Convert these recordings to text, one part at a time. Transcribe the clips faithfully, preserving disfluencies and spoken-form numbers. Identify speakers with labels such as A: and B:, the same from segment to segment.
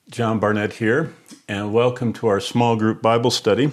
A: John Barnett here, and welcome to our small group Bible study.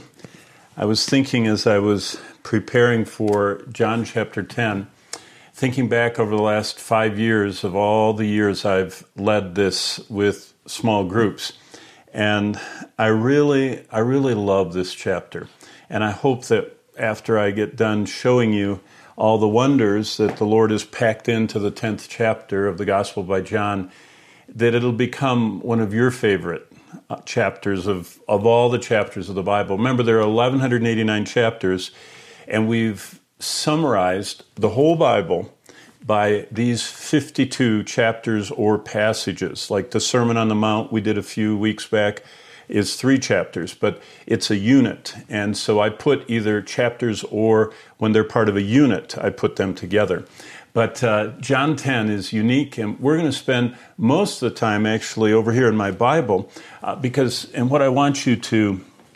A: I was thinking as I was preparing for John chapter ten, thinking back over the last five years of all the years I've led this with small groups, and I really, I really love this chapter, and I hope that after I get done showing you all the wonders that the Lord has packed into the tenth chapter of the Gospel by John, that it'll become one of your favorite uh, chapters of, of all the chapters of the Bible. Remember, there are eleven eighty-nine chapters, and we've summarized the whole Bible by these fifty-two chapters or passages. Like the Sermon on the Mount we did a few weeks back is three chapters, but it's a unit. And so I put either chapters or when they're part of a unit, I put them together. But uh, John ten is unique, and we're going to spend most of the time actually over here in my Bible, uh, because, and what I want you to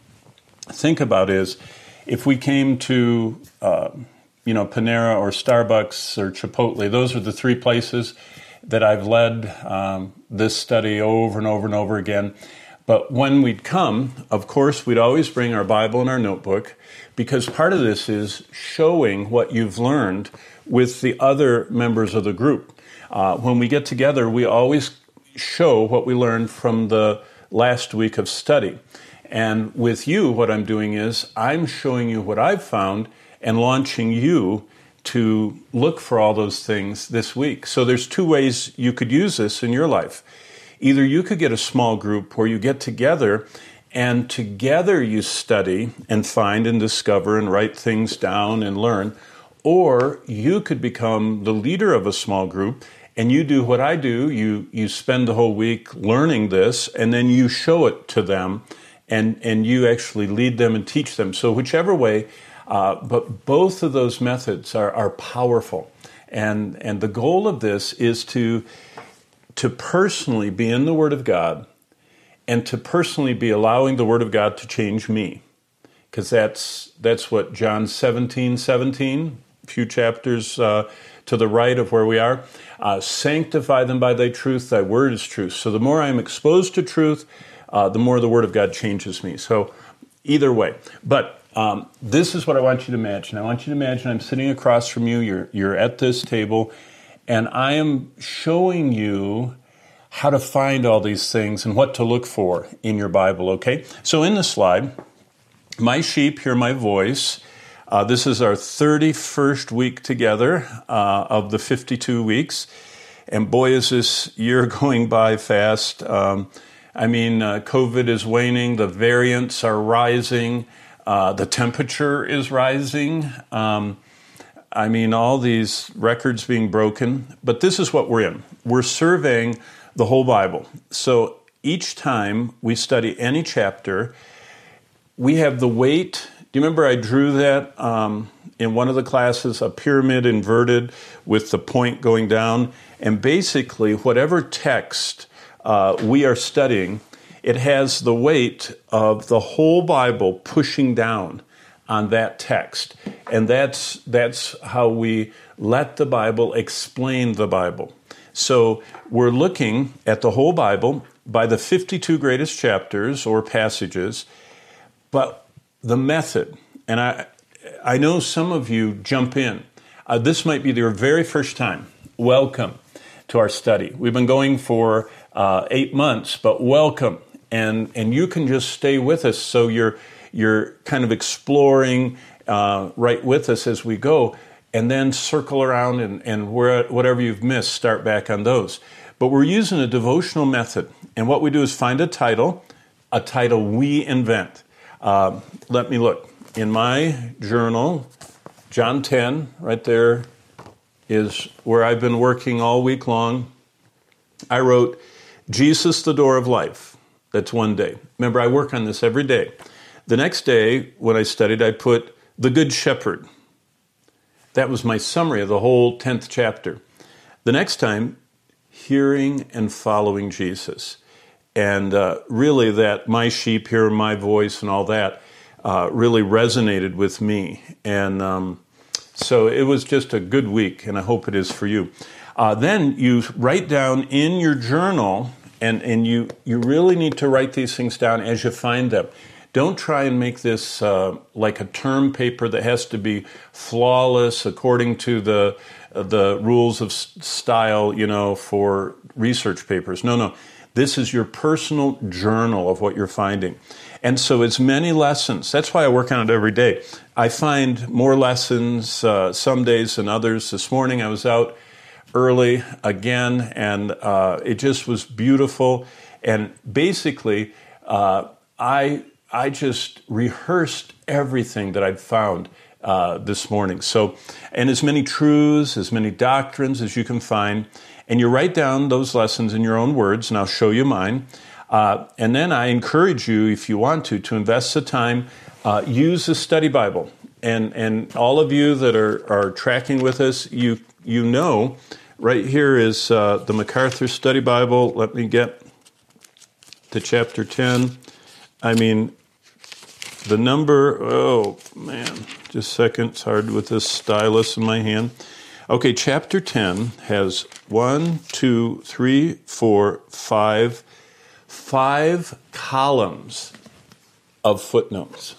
A: think about is, if we came to, uh, you know, Panera or Starbucks or Chipotle, those are the three places that I've led um, this study over and over and over again. But when we'd come, of course, we'd always bring our Bible and our notebook, because part of this is showing what you've learned with the other members of the group. Uh, when we get together, we always show what we learned from the last week of study. And with you, what I'm doing is I'm showing you what I've found and launching you to look for all those things this week. So there's two ways you could use this in your life. Either you could get a small group where you get together and together you study and find and discover and write things down and learn, or you could become the leader of a small group and you do what I do. You you spend the whole week learning this, and then you show it to them, and, and you actually lead them and teach them. So whichever way, uh, but both of those methods are, are powerful. And, and the goal of this is to to personally be in the Word of God and to personally be allowing the Word of God to change me. Because that's that's what John seventeen seventeen, a few chapters uh, to the right of where we are, uh, sanctify them by thy truth, thy word is truth. So the more I'm exposed to truth, uh, the more the Word of God changes me. So either way. But um, this is what I want you to imagine. I want you to imagine I'm sitting across from you, you're you're at this table, and I am showing you how to find all these things and what to look for in your Bible, okay? So in the slide, my sheep hear my voice. Uh, this is our thirty-first week together uh, of the fifty-two weeks. And boy, is this year going by fast. Um, I mean, uh, COVID is waning. The variants are rising. Uh, the temperature is rising. Um I mean, all these records being broken, but this is what we're in. We're surveying the whole Bible. So each time we study any chapter, we have the weight. Do you remember I drew that um, in one of the classes, a pyramid inverted with the point going down? And basically, whatever text uh, we are studying, it has the weight of the whole Bible pushing down on that text. And that's that's how we let the Bible explain the Bible. So we're looking at the whole Bible by the fifty-two greatest chapters or passages, but the method, and I I know some of you jump in. Uh, this might be your very first time. Welcome to our study. We've been going for uh, eight months, but welcome. And and you can just stay with us, so you're You're kind of exploring uh, right with us as we go, and then circle around and, and where, whatever you've missed, start back on those. But we're using a devotional method, and what we do is find a title, a title we invent. Uh, let me look. In my journal, John ten, right there, is where I've been working all week long. I wrote, Jesus, the door of life. That's one day. Remember, I work on this every day. The next day, when I studied, I put the Good Shepherd. That was my summary of the whole tenth chapter. The next time, hearing and following Jesus. And uh, really that my sheep hear my voice and all that uh, really resonated with me. And um, so it was just a good week, and I hope it is for you. Uh, then you write down in your journal, And and you, you really need to write these things down as you find them. Don't try and make this uh, like a term paper that has to be flawless according to the the rules of style, you know, for research papers. No, no. This is your personal journal of what you're finding. And so it's many lessons. That's why I work on it every day. I find more lessons uh, some days than others. This morning I was out early again, and uh, it just was beautiful. And basically, uh, I I just rehearsed everything that I'd found uh, this morning. So, and as many truths, as many doctrines as you can find, and you write down those lessons in your own words, and I'll show you mine. Uh, and then I encourage you, if you want to, to invest the time, uh, use the study Bible. And and all of you that are, are tracking with us, you you know, right here is uh, the MacArthur Study Bible. Let me get to chapter ten. I mean, the number, oh man, just a second, it's hard with this stylus in my hand. Okay, chapter ten has one, two, three, four, five, five columns of footnotes.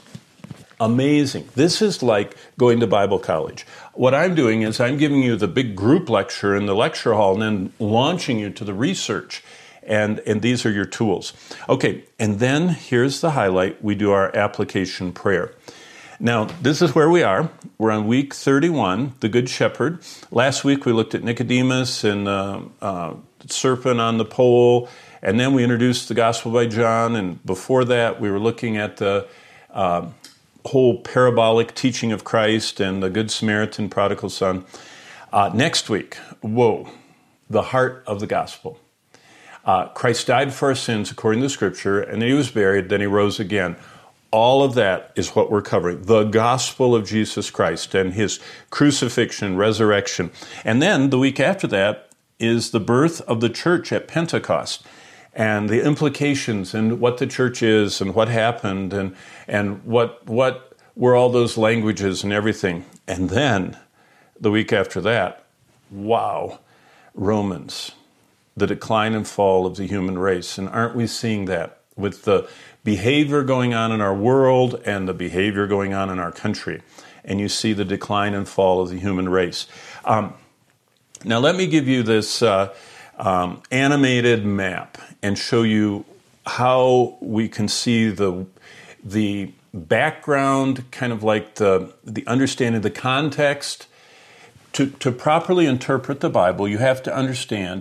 A: Amazing. This is like going to Bible college. What I'm doing is I'm giving you the big group lecture in the lecture hall and then launching you to the research. And, and these are your tools. Okay, and then here's the highlight. We do our application prayer. Now, this is where we are. We're on week thirty-one, the Good Shepherd. Last week we looked at Nicodemus and uh, uh, serpent on the pole, and then we introduced the Gospel by John, and before that we were looking at the uh, whole parabolic teaching of Christ and the Good Samaritan, prodigal son. Uh, next week, whoa, the heart of the gospel. Uh, Christ died for our sins according to Scripture, and then he was buried, then he rose again. All of that is what we're covering. The gospel of Jesus Christ and his crucifixion, resurrection. And then the week after that is the birth of the church at Pentecost and the implications and what the church is and what happened and and what what were all those languages and everything. And then the week after that, wow, Romans. The decline and fall of the human race. And aren't we seeing that with the behavior going on in our world and the behavior going on in our country? And you see the decline and fall of the human race. Um, now let me give you this uh, um, animated map and show you how we can see the the background, kind of like the, the understanding, the context. To, to properly interpret the Bible, you have to understand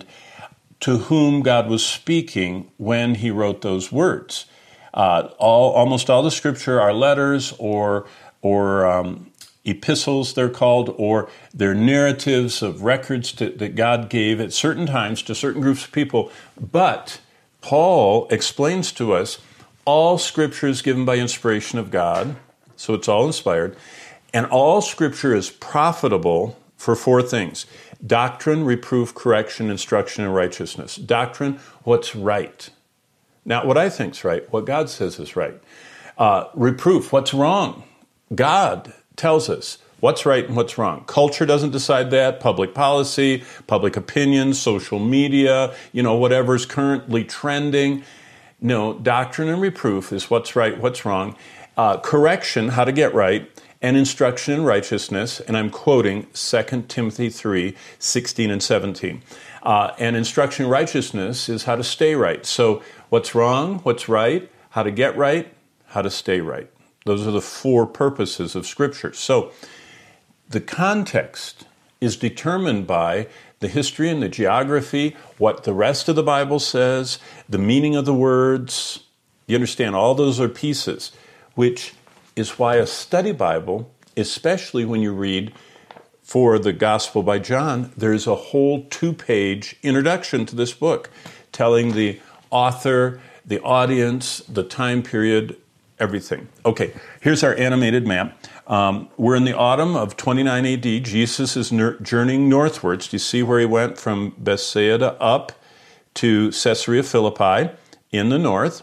A: to whom God was speaking when he wrote those words. Uh, all, almost all the Scripture are letters or or um, epistles, they're called, or they're narratives of records to, that God gave at certain times to certain groups of people. But Paul explains to us all Scripture is given by inspiration of God, so it's all inspired, and all Scripture is profitable for four things. Doctrine, reproof, correction, instruction, and righteousness. Doctrine, what's right. Not what I think's right, what God says is right. Uh, reproof, what's wrong. God tells us what's right and what's wrong. Culture doesn't decide that. Public policy, public opinion, social media, you know, whatever's currently trending. No, doctrine and reproof is what's right, what's wrong. Uh, correction, how to get right. And instruction in righteousness, and I'm quoting Second Timothy three, sixteen and seventeen. Uh, and instruction in righteousness is how to stay right. So what's wrong, what's right, how to get right, how to stay right. Those are the four purposes of Scripture. So the context is determined by the history and the geography, what the rest of the Bible says, the meaning of the words. You understand, all those are pieces, which is why a study Bible, especially when you read for the Gospel by John, there's a whole two-page introduction to this book telling the author, the audience, the time period, everything. Okay, here's our animated map. Um, we're in the autumn of twenty-nine A D. Jesus is ner- journeying northwards. Do you see where he went from Bethsaida up to Caesarea Philippi in the north?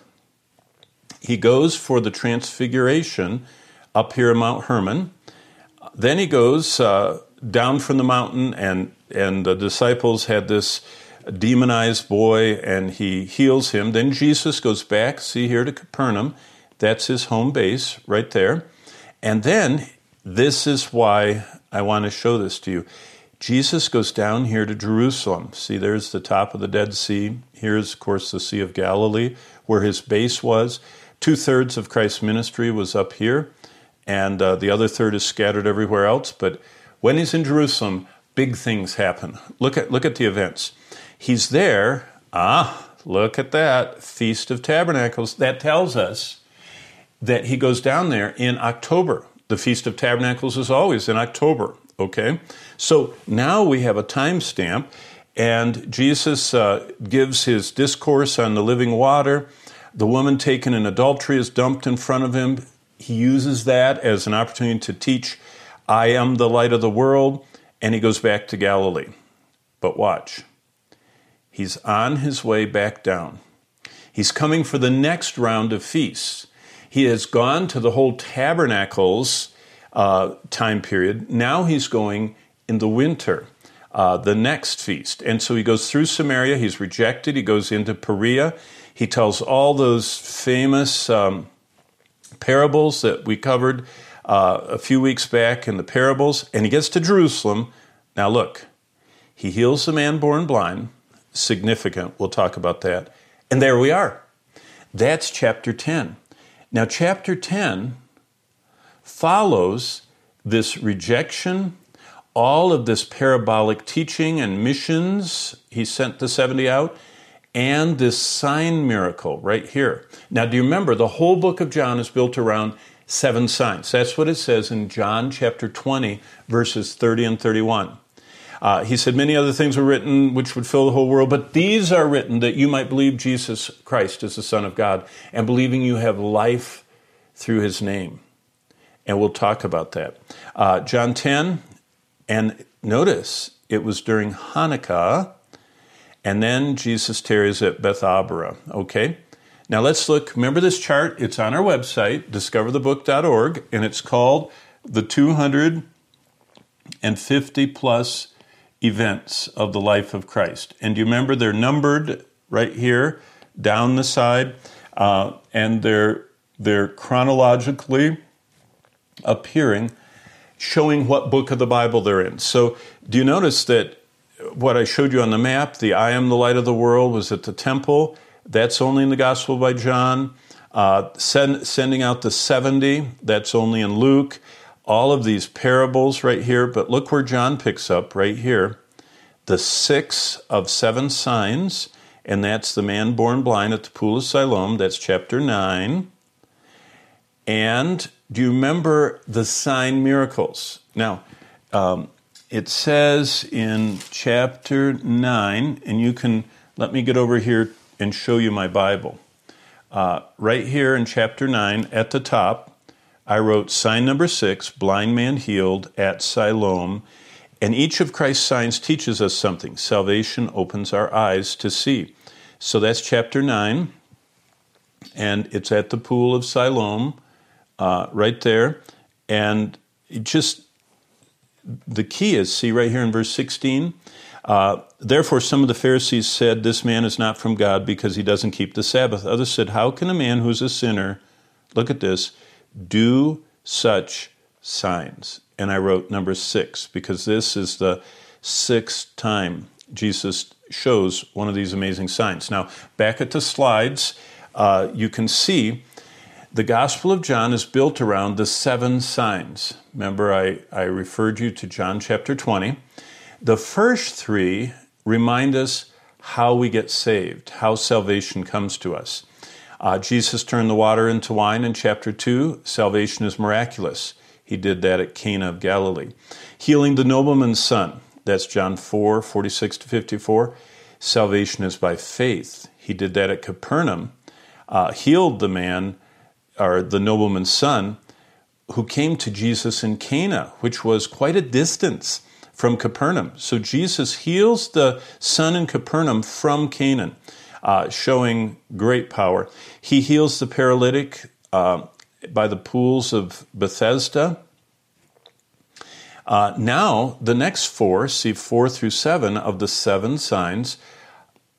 A: He goes for the transfiguration up here in Mount Hermon. Then he goes uh, down from the mountain, and, and the disciples had this a demonized boy, and he heals him. Then Jesus goes back, see here, to Capernaum. That's his home base right there. And then, this is why I want to show this to you. Jesus goes down here to Jerusalem. See, there's the top of the Dead Sea. Here's, of course, the Sea of Galilee, where his base was. Two-thirds of Christ's ministry was up here, and uh, the other third is scattered everywhere else. But when he's in Jerusalem, big things happen. Look at look at the events. He's there. Ah, look at that. Feast of Tabernacles. That tells us that he goes down there in October. The Feast of Tabernacles is always in October, okay? So now we have a time stamp, and Jesus uh, gives his discourse on the living water. The woman taken in adultery is dumped in front of him. He uses that as an opportunity to teach, I am the light of the world, and he goes back to Galilee. But watch. He's on his way back down. He's coming for the next round of feasts. He has gone to the whole Tabernacles uh, time period. Now he's going in the winter, uh, the next feast. And so he goes through Samaria. He's rejected. He goes into Perea. He tells all those famous um, parables that we covered uh, a few weeks back in the parables. And he gets to Jerusalem. Now look, he heals the man born blind. Significant. We'll talk about that. And there we are. That's chapter ten. Now, chapter ten follows this rejection, all of this parabolic teaching and missions. He sent the seventy out, and this sign miracle right here. Now, do you remember the whole book of John is built around seven signs? That's what it says in John chapter twenty, verses thirty and thirty-one. Uh, he said, many other things were written which would fill the whole world, but these are written that you might believe Jesus Christ is the Son of God, and believing you have life through his name. And we'll talk about that. Uh, John ten, and notice it was during Hanukkah, and then Jesus tarries at Bethabara. Okay? Now let's look. Remember this chart? It's on our website, discover the book dot org, and it's called the two hundred fifty plus events of the life of Christ. And do you remember they're numbered right here down the side, uh, and they're they're chronologically appearing, showing what book of the Bible they're in. So do you notice that what I showed you on the map, the I am the light of the world, was at the temple? That's only in the Gospel by John. Uh, send, sending out the seventy, that's only in Luke. All of these parables right here, but look where John picks up right here. The six of seven signs, and that's the man born blind at the pool of Siloam. That's chapter nine. And do you remember the sign miracles? Now, um, it says in chapter nine, and you can, let me get over here and show you my Bible. Uh, right here in chapter nine, at the top, I wrote sign number six, blind man healed at Siloam. And each of Christ's signs teaches us something. Salvation opens our eyes to see. So that's chapter nine. And it's at the pool of Siloam, uh, right there. And it just, the key is, see right here in verse sixteen, uh, therefore some of the Pharisees said, this man is not from God because he doesn't keep the Sabbath. Others said, how can a man who's a sinner, look at this, do such signs? And I wrote number six, because this is the sixth time Jesus shows one of these amazing signs. Now, back at the slides, uh, you can see the Gospel of John is built around the seven signs. Remember, I, I referred you to John chapter twenty. The first three remind us how we get saved, how salvation comes to us. Uh, Jesus turned the water into wine in chapter two. Salvation is miraculous. He did that at Cana of Galilee. Healing the nobleman's son. That's John four, forty-six to fifty-four. Salvation is by faith. He did that at Capernaum. Uh, healed the man, or the nobleman's son, who came to Jesus in Cana, which was quite a distance from Capernaum. So Jesus heals the son in Capernaum from Canaan. Uh, showing great power. He heals the paralytic uh, by the pools of Bethesda. Uh, now, the next four, see four through seven of the seven signs,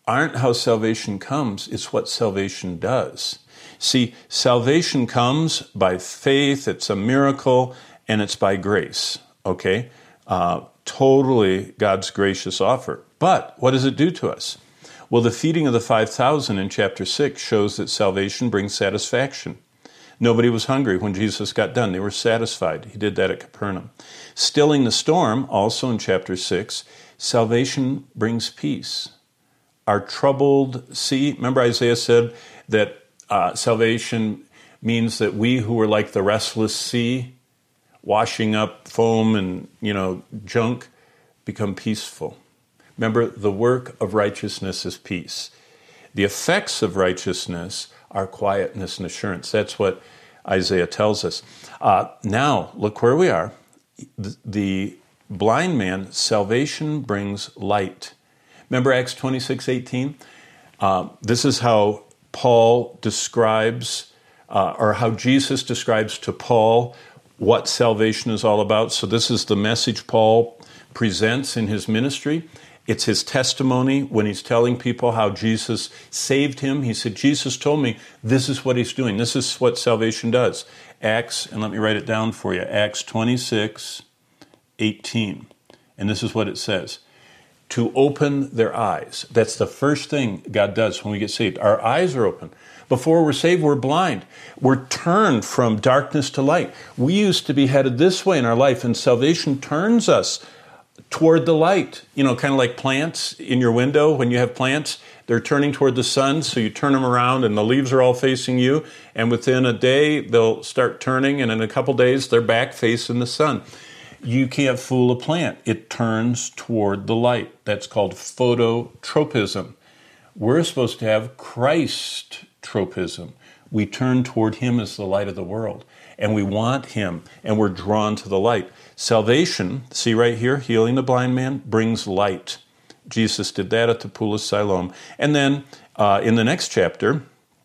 A: aren't how salvation comes, it's what salvation does. See, salvation comes by faith, it's a miracle, and it's by grace, okay? Uh, totally God's gracious offer. But what does it do to us? Well, the feeding of the five thousand in chapter six shows that salvation brings satisfaction. Nobody was hungry when Jesus got done. They were satisfied. He did that at Capernaum. Stilling the storm, also in chapter six, salvation brings peace. Our troubled sea, remember Isaiah said that uh, salvation means that we who were like the restless sea, washing up foam and, you know, junk, become peaceful. Remember, the work of righteousness is peace. The effects of righteousness are quietness and assurance. That's what Isaiah tells us. Uh, now, look where we are. The, the blind man, salvation brings light. Remember Acts twenty-six eighteen? Uh, this is how Paul describes, uh, or how Jesus describes to Paul what salvation is all about. So this is the message Paul presents in his ministry. It's his testimony when he's telling people how Jesus saved him. He said, Jesus told me this is what he's doing. This is what salvation does. Acts, and let me write it down for you, Acts twenty-six eighteen. And this is what it says. To open their eyes. That's the first thing God does when we get saved. Our eyes are open. Before we're saved, we're blind. We're turned from darkness to light. We used to be headed this way in our life, and salvation turns us toward the light. You know, kind of like plants in your window. When you have plants, they're turning toward the sun, so you turn them around and the leaves are all facing you, and within a day, they'll start turning, and in a couple days, they're back facing the sun. You can't fool a plant. It turns toward the light. That's called phototropism. We're supposed to have Christ-tropism. We turn toward him as the light of the world, and we want him, and we're drawn to the light. Salvation, see right here, healing the blind man, brings light. Jesus did that at the Pool of Siloam. And then uh, in the next chapter,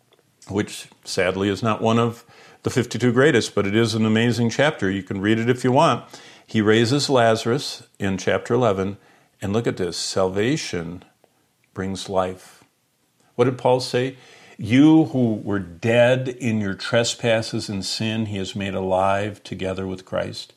A: which sadly is not one of the fifty-two greatest, but it is an amazing chapter. You can read it if you want. He raises Lazarus in chapter eleven, and look at this. Salvation brings life. What did Paul say? You who were dead in your trespasses and sin, he has made alive together with Christ.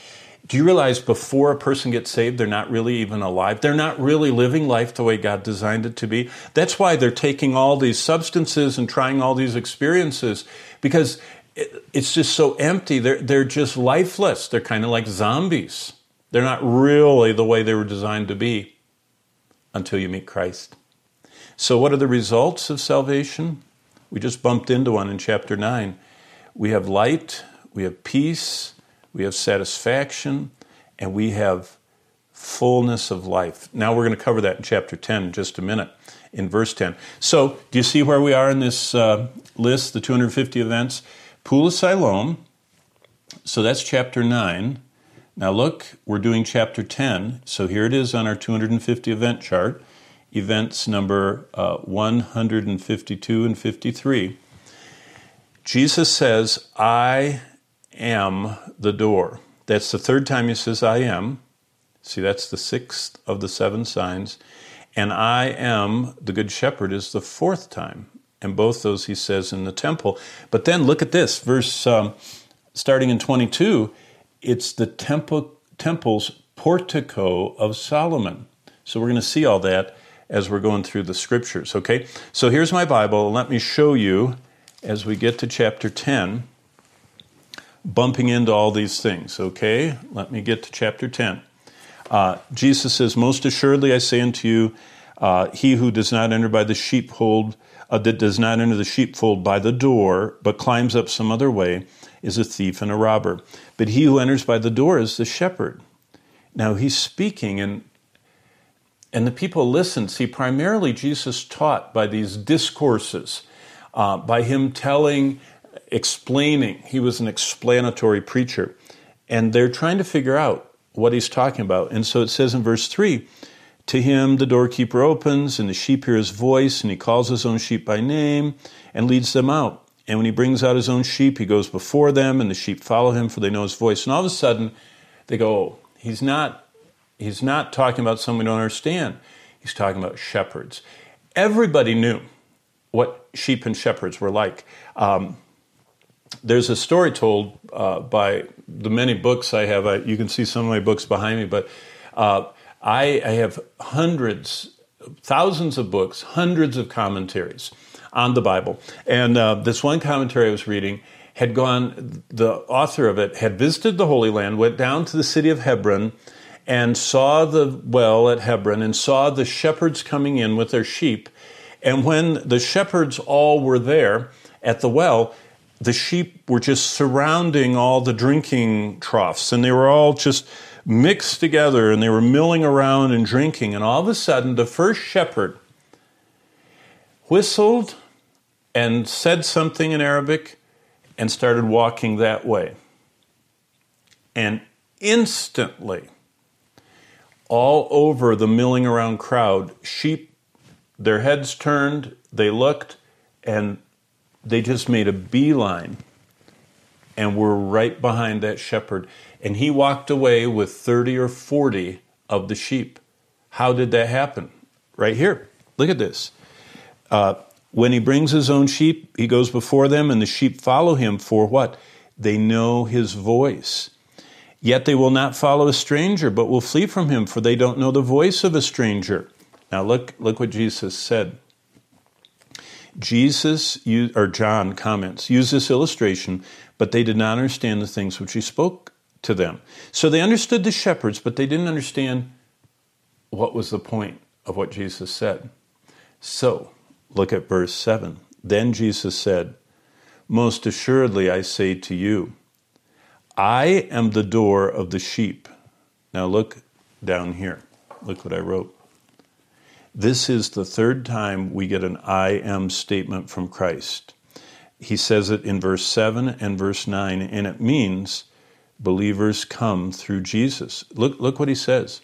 A: Do you realize before a person gets saved, they're not really even alive? They're not really living life the way God designed it to be. That's why they're taking all these substances and trying all these experiences, because it's just so empty. They're, they're just lifeless. They're kind of like zombies. They're not really the way they were designed to be until you meet Christ. So what are the results of salvation? We just bumped into one in chapter nine. We have light, we have peace, we have satisfaction, and we have fullness of life. Now we're going to cover that in chapter ten in just a minute, in verse ten. So do you see where we are in this uh, list, the two hundred fifty events? Pool of Siloam, so that's chapter nine. Now look, we're doing chapter ten, so here it is on our two hundred fifty event chart, events number uh, one hundred fifty-two and fifty-three. Jesus says, I am the door. That's the third time he says, I am. See, that's the sixth of the seven signs. And I am the good shepherd is the fourth time. And both those he says in the temple. But then look at this, verse um, starting in twenty-two, it's the temple temple's portico of Solomon. So we're going to see all that as we're going through the scriptures, okay? So here's my Bible. Let me show you, as we get to chapter ten, bumping into all these things, okay? Let me get to chapter ten. Uh, Jesus says, most assuredly I say unto you, uh, he who does not enter by the sheepfold, uh, that does not enter the sheepfold by the door, but climbs up some other way, is a thief and a robber. But he who enters by the door is the shepherd. Now he's speaking, and and the people listen. See, primarily Jesus taught by these discourses, uh, by him telling, explaining. He was an explanatory preacher. And they're trying to figure out what he's talking about. And so it says in verse three, to him the doorkeeper opens, and the sheep hear his voice, and he calls his own sheep by name and leads them out. And when he brings out his own sheep, he goes before them, and the sheep follow him, for they know his voice. And all of a sudden, they go, oh, he's not, he's not talking about someone we don't understand. He's talking about shepherds. everybody knew what sheep and shepherds were like. Um, there's a story told uh, by the many books I have. I, you can see some of my books behind me, but uh, I, I have hundreds, thousands of books, hundreds of commentaries on the Bible. And uh, this one commentary I was reading had gone, the author of it had visited the Holy Land, went down to the city of Hebron, and saw the well at Hebron, and saw the shepherds coming in with their sheep. And when the shepherds all were there at the well, the sheep were just surrounding all the drinking troughs, and they were all just mixed together, and they were milling around and drinking. And all of a sudden, the first shepherd whistled and said something in Arabic and started walking that way. And instantly, all over the milling around crowd, sheep, their heads turned, they looked, and they just made a beeline and were right behind that shepherd. And he walked away with thirty or forty of the sheep. How did that happen? Right here. Look at this. Uh, when he brings his own sheep, he goes before them, and the sheep follow him for what? They know his voice. Yet they will not follow a stranger, but will flee from him, for they don't know the voice of a stranger. Now look, look what Jesus said. Jesus, or John comments, used this illustration, but they did not understand the things which he spoke to them. So they understood the shepherds, but they didn't understand what was the point of what Jesus said. So, look at verse seven. Then Jesus said, "Most assuredly I say to you, I am the door of the sheep." Now look down here. Look what I wrote. This is the third time we get an I am statement from Christ. He says it in verse seven and verse nine, and it means believers come through Jesus. Look, look what he says.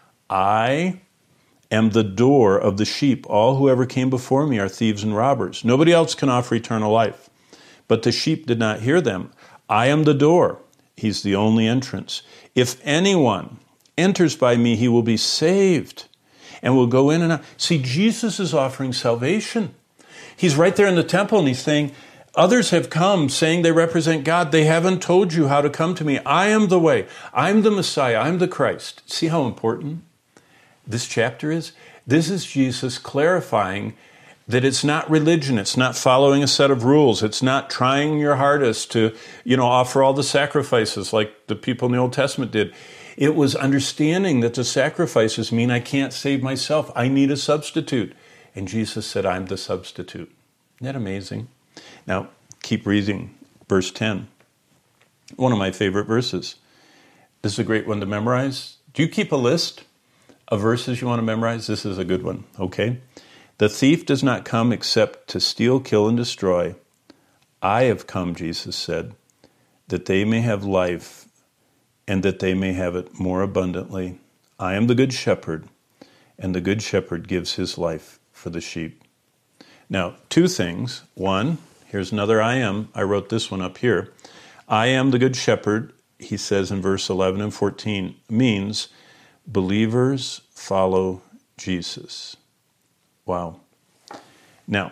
A: I am the door of the sheep. All who ever came before me are thieves and robbers. Nobody else can offer eternal life. But the sheep did not hear them. I am the door. He's the only entrance. If anyone enters by me, he will be saved and will go in and out. See, Jesus is offering salvation. He's right there in the temple, and he's saying, others have come saying they represent God. They haven't told you how to come to me. I am the way. I'm the Messiah. I'm the Christ. See how important this chapter is? This is Jesus clarifying that it's not religion. It's not following a set of rules. It's not trying your hardest to, you know, offer all the sacrifices like the people in the Old Testament did. It was understanding that the sacrifices mean I can't save myself. I need a substitute. And Jesus said, I'm the substitute. Isn't that amazing? Now, keep reading verse ten. One of my favorite verses. This is a great one to memorize. Do you keep a list of verses you want to memorize? This is a good one, okay? The thief does not come except to steal, kill, and destroy. I have come, Jesus said, that they may have life and that they may have it more abundantly. I am the good shepherd, and the good shepherd gives his life for the sheep. Now, two things. One, here's another I am. I wrote this one up here. I am the good shepherd, he says in verse eleven and fourteen, means believers follow Jesus. Wow. Now,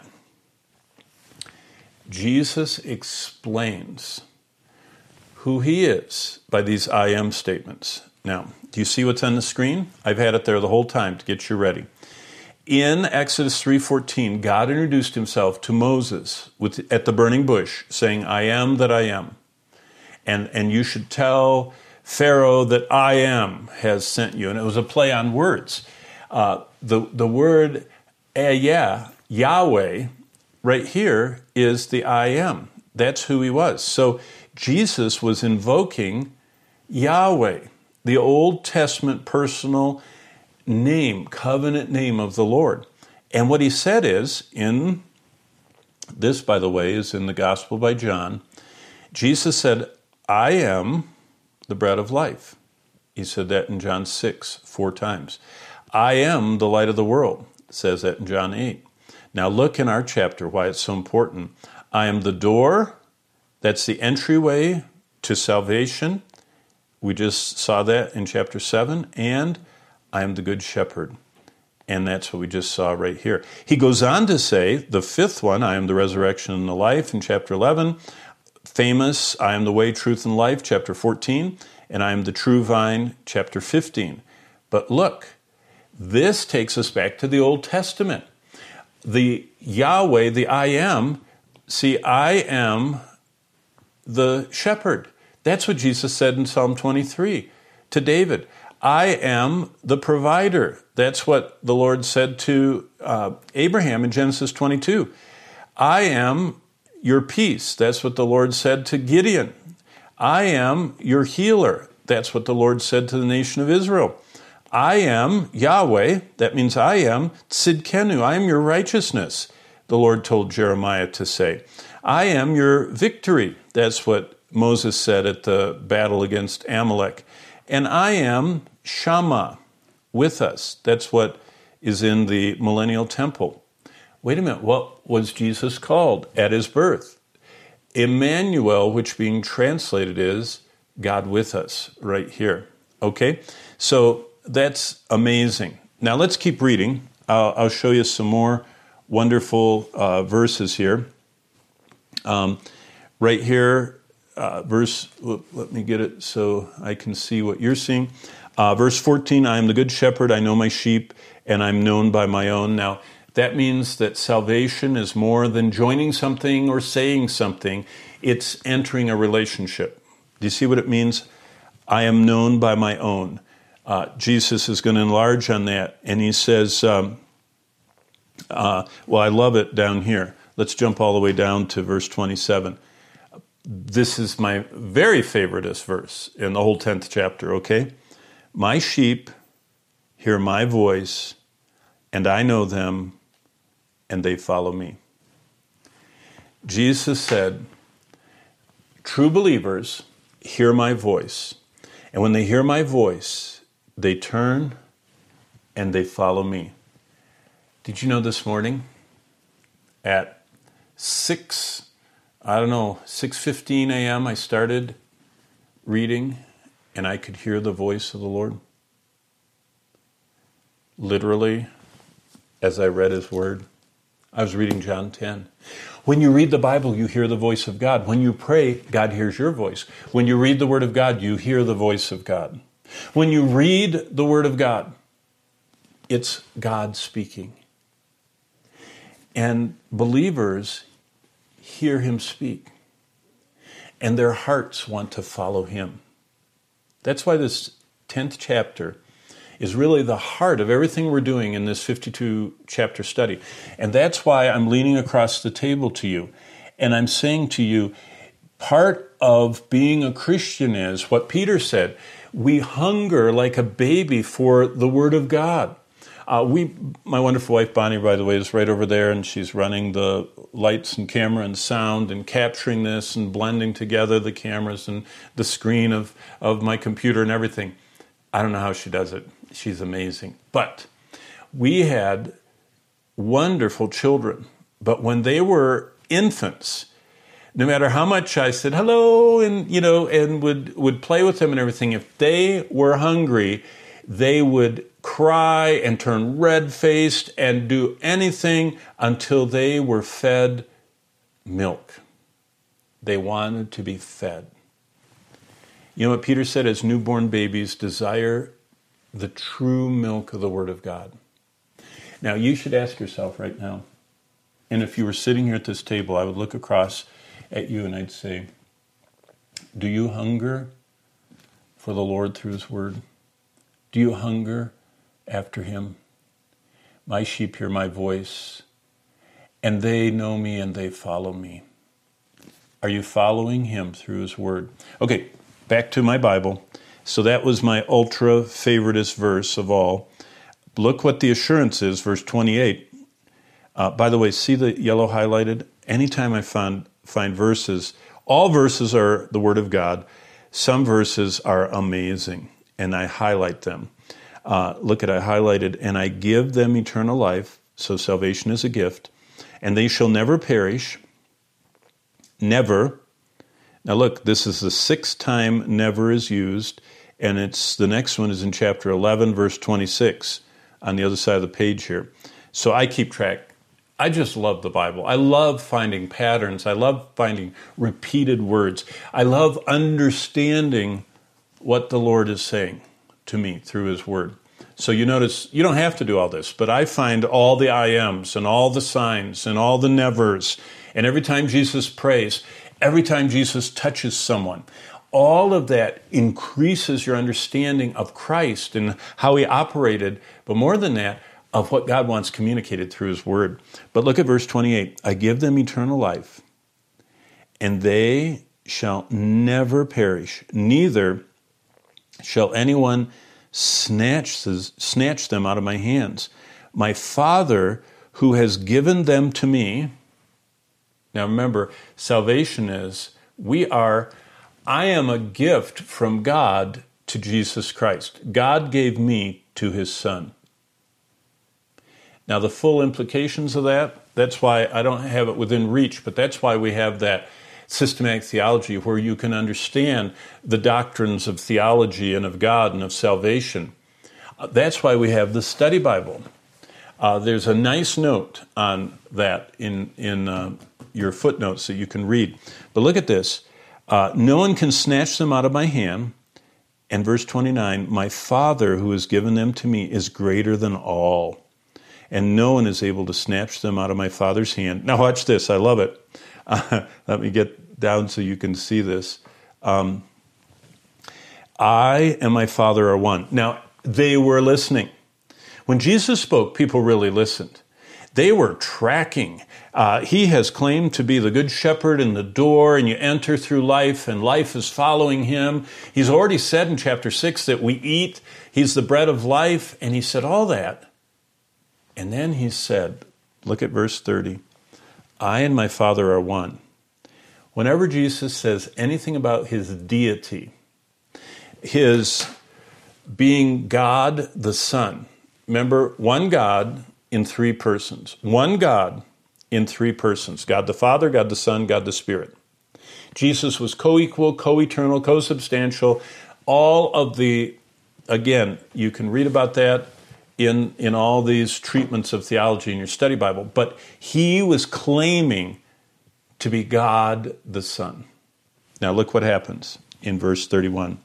A: Jesus explains who he is by these I am statements. Now, do you see what's on the screen? I've had it there the whole time to get you ready. In Exodus three fourteen, God introduced himself to Moses with, at the burning bush, saying, I am that I am. And, and you should tell Pharaoh that I am has sent you. And it was a play on words. Uh, the, the word eh, yeah, Yahweh, right here is the I am. That's who he was. So Jesus was invoking Yahweh, the Old Testament personal name, covenant name of the Lord. And what he said is, in this, by the way, is in the Gospel by John, Jesus said, I am the bread of life. He said that in John six, four times. I am the light of the world, says that in John eight. Now look in our chapter why it's so important. I am the door. That's the entryway to salvation. We just saw that in chapter seven. And I am the good shepherd. And that's what we just saw right here. He goes on to say, the fifth one, I am the resurrection and the life, in chapter eleven. Famous, I am the way, truth, and life, chapter fourteen. And I am the true vine, chapter fifteen. But look, this takes us back to the Old Testament. The Yahweh, the I am, see, I am the shepherd. That's what Jesus said in Psalm twenty-three to David. I am the provider. That's what the Lord said to uh, Abraham in Genesis twenty-two. I am your peace. That's what the Lord said to Gideon. I am your healer. That's what the Lord said to the nation of Israel. I am Yahweh. That means I am Tzidkenu. I am your righteousness, the Lord told Jeremiah to say. I am your victory. That's what Moses said at the battle against Amalek. And I am Shammah, with us. That's what is in the millennial temple. Wait a minute, what was Jesus called at his birth? Emmanuel, which being translated is God with us, right here. Okay, so that's amazing. Now let's keep reading. I'll, I'll show you some more wonderful uh, verses here. Um, right here, uh, verse, let me get it so I can see what you're seeing. Uh, verse fourteen, I am the good shepherd, I know my sheep, and I'm known by my own. Now, that means that salvation is more than joining something or saying something. It's entering a relationship. Do you see what it means? I am known by my own. Uh, Jesus is going to enlarge on that, and he says, um, uh, well, I love it down here. Let's jump all the way down to verse twenty-seven. This is my very favoriteest verse in the whole tenth chapter, okay? My sheep hear my voice, and I know them, and they follow me. Jesus said, true believers hear my voice, and when they hear my voice, they turn and they follow me. Did you know this morning at six, I don't know, six fifteen a.m. I started reading and I could hear the voice of the Lord? Literally, as I read his word. I was reading John ten. When you read the Bible, you hear the voice of God. When you pray, God hears your voice. When you read the word of God, you hear the voice of God. When you read the word of God, it's God speaking. And believers hear him speak. And their hearts want to follow him. That's why this tenth chapter is really the heart of everything we're doing in this fifty-two chapter study. And that's why I'm leaning across the table to you. And I'm saying to you, part of being a Christian is what Peter said. We hunger like a baby for the Word of God. Uh, we, my wonderful wife Bonnie, by the way, is right over there, and she's running the lights and camera and sound and capturing this and blending together the cameras and the screen of, of my computer and everything. I don't know how she does it. She's amazing. But we had wonderful children. But when they were infants, no matter how much I said hello and, you know, and would, would play with them and everything, if they were hungry, they would cry and turn red-faced and do anything until they were fed milk. They wanted to be fed. You know what Peter said? As newborn babies desire the true milk of the Word of God. Now, you should ask yourself right now, and if you were sitting here at this table, I would look across at you and I'd say, do you hunger for the Lord through his word? Do you hunger after him? My sheep hear my voice, and they know me and they follow me. Are you following him through his word? Okay, back to my Bible. So that was my ultra favoritist verse of all. Look what the assurance is, verse twenty-eight. Uh, by the way, see the yellow highlighted? Anytime I find find verses, all verses are the Word of God. Some verses are amazing, and I highlight them. Uh, look at, I highlighted, and I give them eternal life, so salvation is a gift, and they shall never perish, never. Now look, this is the sixth time never is used, and it's the next one is in chapter eleven, verse twenty-six. on the other side of the page here. So I keep track. I just love the Bible. I love finding patterns. I love finding repeated words. I love understanding what the Lord is saying to me through his word. So you notice, you don't have to do all this, but I find all the I ams and all the signs and all the nevers. And every time Jesus prays, every time Jesus touches someone, all of that increases your understanding of Christ and how he operated, but more than that, of what God wants communicated through his word. But look at verse twenty-eight. I give them eternal life, and they shall never perish, neither shall anyone snatch, snatch them out of my hands. My Father, who has given them to me. Now remember, salvation is, we are, I am a gift from God to Jesus Christ. God gave me to his Son. Now the full implications of that, that's why I don't have it within reach, but that's why we have that systematic theology where you can understand the doctrines of theology and of God and of salvation. Uh, that's why we have the study Bible. Uh, there's a nice note on that in, in uh, your footnotes that you can read. But look at this. Uh, no one can snatch them out of my hand. And verse twenty-nine, my Father who has given them to me is greater than all, and no one is able to snatch them out of my Father's hand. Now watch this. I love it. Uh, let me get down so you can see this. Um, I and my Father are one. Now, they were listening. When Jesus spoke, people really listened. They were tracking. Uh, he has claimed to be the good shepherd and the door, and you enter through life, and life is following him. He's already said in chapter six that we eat. He's the bread of life, and he said all that. And then he said, look at verse thirty, I and my Father are one. Whenever Jesus says anything about his deity, his being God the Son, remember, one God in three persons. One God in three persons. God the Father, God the Son, God the Spirit. Jesus was co-equal, co-eternal, co-substantial. All of the, again, you can read about that in, in all these treatments of theology in your study Bible. But he was claiming to be God the Son. Now look what happens in verse thirty-one.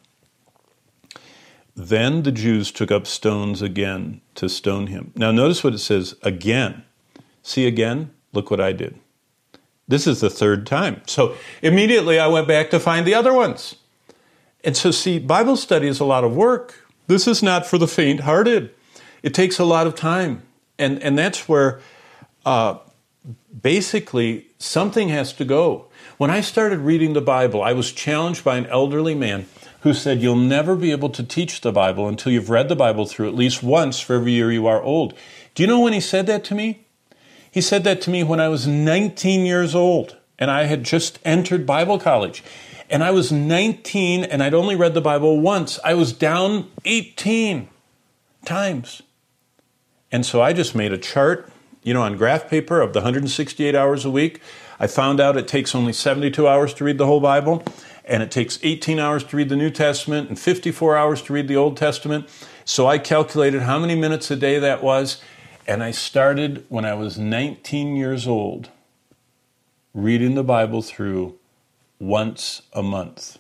A: Then the Jews took up stones again to stone him. Now notice what it says, again. See again? Look what I did. This is the third time. So immediately I went back to find the other ones. And so see, Bible study is a lot of work. This is not for the faint-hearted. It takes a lot of time. And, and that's where uh, basically something has to go. When I started reading the Bible, I was challenged by an elderly man who said, you'll never be able to teach the Bible until you've read the Bible through at least once for every year you are old. Do you know when he said that to me? He said that to me when I was nineteen years old, and I had just entered Bible college. And I was nineteen, and I'd only read the Bible once. I was down eighteen times. And so I just made a chart, you know, on graph paper of the one hundred sixty-eight hours a week. I found out it takes only seventy-two hours to read the whole Bible, and it takes eighteen hours to read the New Testament and fifty-four hours to read the Old Testament. So I calculated how many minutes a day that was, and I started when I was nineteen years old, reading the Bible through once a month.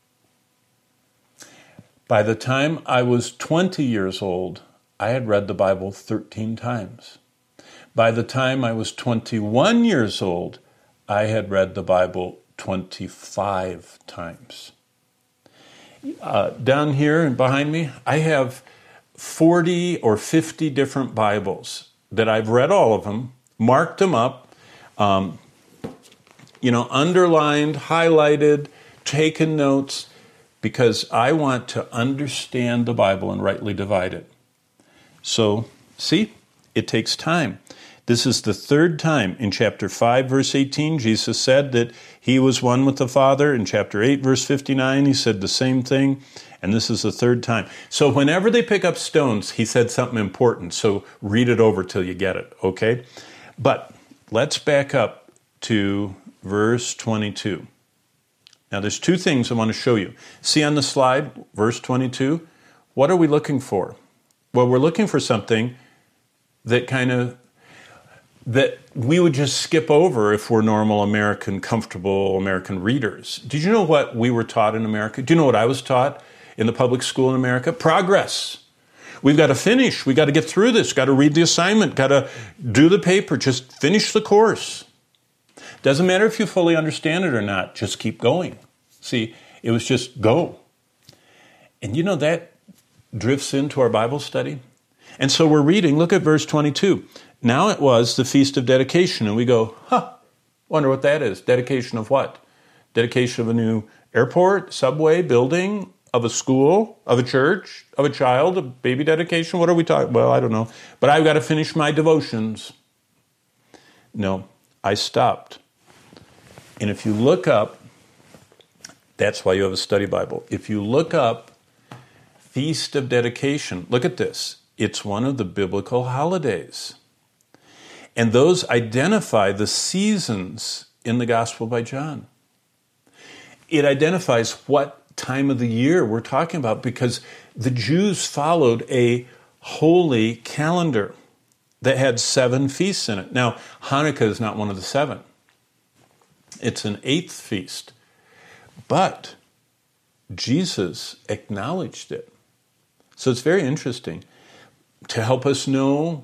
A: By the time I was twenty years old, I had read the Bible thirteen times. By the time I was twenty-one years old, I had read the Bible twenty-five times. Uh, down here and behind me, I have forty or fifty different Bibles that I've read all of them, marked them up, um, you know, underlined, highlighted, taken notes, because I want to understand the Bible and rightly divide it. So, see, it takes time. This is the third time. In chapter five, verse eighteen, Jesus said that he was one with the Father. In chapter eight, verse fifty-nine, he said the same thing. And this is the third time. So whenever they pick up stones, he said something important. So read it over till you get it, okay? But let's back up to verse twenty-two. Now there's two things I want to show you. See on the slide, verse twenty-two, what are we looking for? Well, we're looking for something that kind of, that we would just skip over if we're normal American, comfortable American readers. Did you know what we were taught in America? Do you know what I was taught in the public school in America? Progress. We've got to finish. We've got to get through this. Got to read the assignment. Got to do the paper. Just finish the course. Doesn't matter if you fully understand it or not. Just keep going. See, it was just go. And you know, that drifts into our Bible study. And so we're reading, look at verse twenty-two. Now it was the Feast of Dedication. And we go, huh, wonder what that is. Dedication of what? Dedication of a new airport, subway, building, of a school, of a church, of a child, a baby dedication? What are we talking? Well, I don't know. But I've got to finish my devotions. No, I stopped. And if you look up, that's why you have a study Bible. If you look up Feast of Dedication, look at this. It's one of the biblical holidays. And those identify the seasons in the Gospel by John. It identifies what time of the year we're talking about, because the Jews followed a holy calendar that had seven feasts in it. Now, Hanukkah is not one of the seven. It's an eighth feast. But Jesus acknowledged it. So it's very interesting to help us know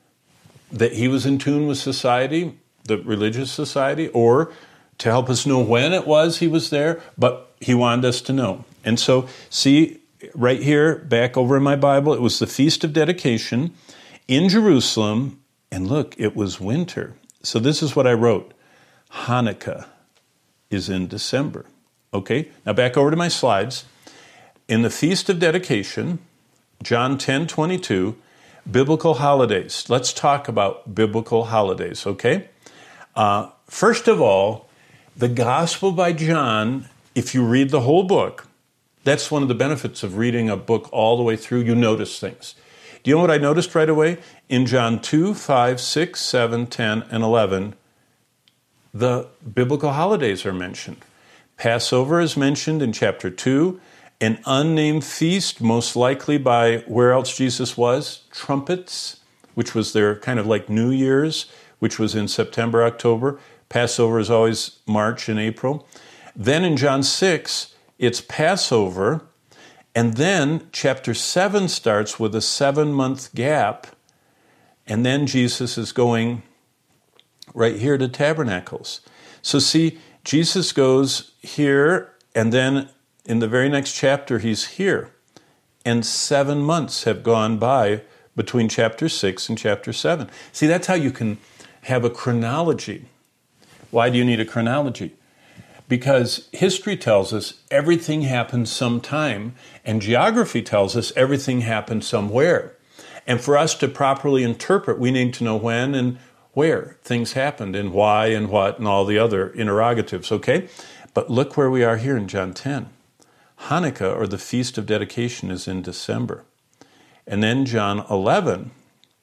A: that he was in tune with society, the religious society, or to help us know when it was he was there, but he wanted us to know. And so, see, right here, back over in my Bible, it was the Feast of Dedication in Jerusalem, and look, it was winter. So this is what I wrote. Hanukkah is in December. Okay, now back over to my slides. In the Feast of Dedication, John ten twenty-two, biblical holidays. Let's talk about biblical holidays, okay? Uh, first of all, the Gospel by John, if you read the whole book, that's one of the benefits of reading a book all the way through. You notice things. Do you know what I noticed right away? In John two, five, six, seven, ten, and eleven, the biblical holidays are mentioned. Passover is mentioned in chapter two. An unnamed feast, most likely by where else Jesus was, trumpets, which was their kind of like New Year's, which was in September, October. Passover is always March and April. Then in John six, it's Passover. And then chapter seven starts with a seven-month gap. And then Jesus is going right here to Tabernacles. So see, Jesus goes here, and then in the very next chapter, he's here. And seven months have gone by between chapter six and chapter seven. See, that's how you can have a chronology. Why do you need a chronology? Because history tells us everything happened sometime, and geography tells us everything happened somewhere. And for us to properly interpret, we need to know when and where things happened, and why and what, and all the other interrogatives, okay? But look where we are here in John ten. Hanukkah, or the Feast of Dedication, is in December. And then John eleven